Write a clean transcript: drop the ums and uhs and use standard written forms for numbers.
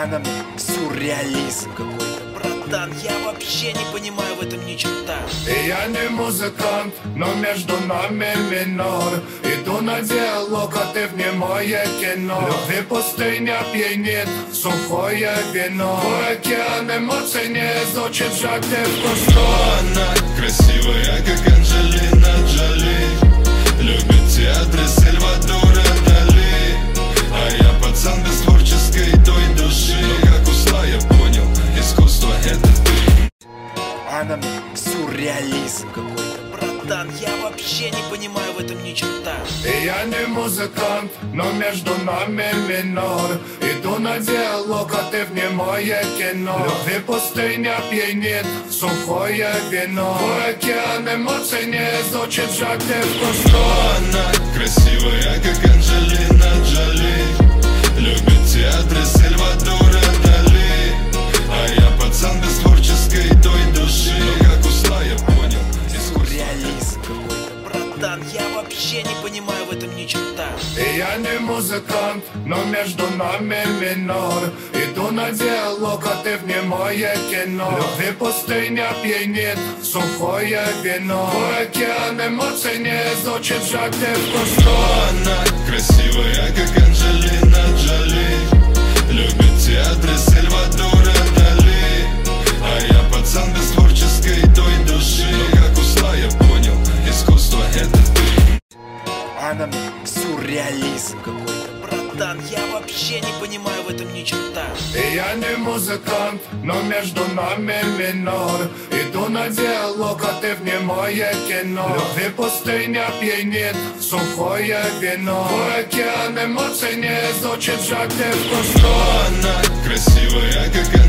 Она сюрреализм какой-то, братан. Я вообще не понимаю в этом ни черта. И я не музыкант, но между нами минор. Иду на диалог, а ты в немое кино. Любви пустыня пьянит, сухое вино. Твой океан эмоций не изучит, жажды в кусто. Она красивая, как Анджелина Джоли. Любит театры Сальвадора Дали. А я пацан без творческой той души. Но как ушла, я понял, искусство это ты. Она сюрреализм какой-то, братан. Я вообще не понимаю в этом ни черта. И я не музыкант, но между нами минор. Иду на диалог, а ты в немое кино. Любви пустыня пьянит, сухое вино. Твой океан эмоций не изучит, жажды в кусто. Она красивая, как Анджелина Джоли. Любит театры Сальвадора Дали. А я пацан без творческой той души. Но как ушла, я понял, Сюрреализм какой-то, братан. Я вообще не понимаю в этом ни черта. И я не музыкант, но между нами минор. Иду на диалог, а ты в немое кино. Любви пустыня пьянит, сухое вино. Твой океан эмоций не изучит, жажды в кусто. она красивая, как Анджелина Джоли. Любит театры Сальвадора Дали. А я пацан без творческой той души. Но как ушла, я понял, искусство это ты. Она сюрреализм какой-то, братан. Я вообще не понимаю в этом ни черта. И я не музыкант, но между нами минор. Иду на диалог, а ты в немое кино. Любви пустыня пьянит, сухое вино. Твой океан эмоций не изучит, жажды в кусто. Она красивая, как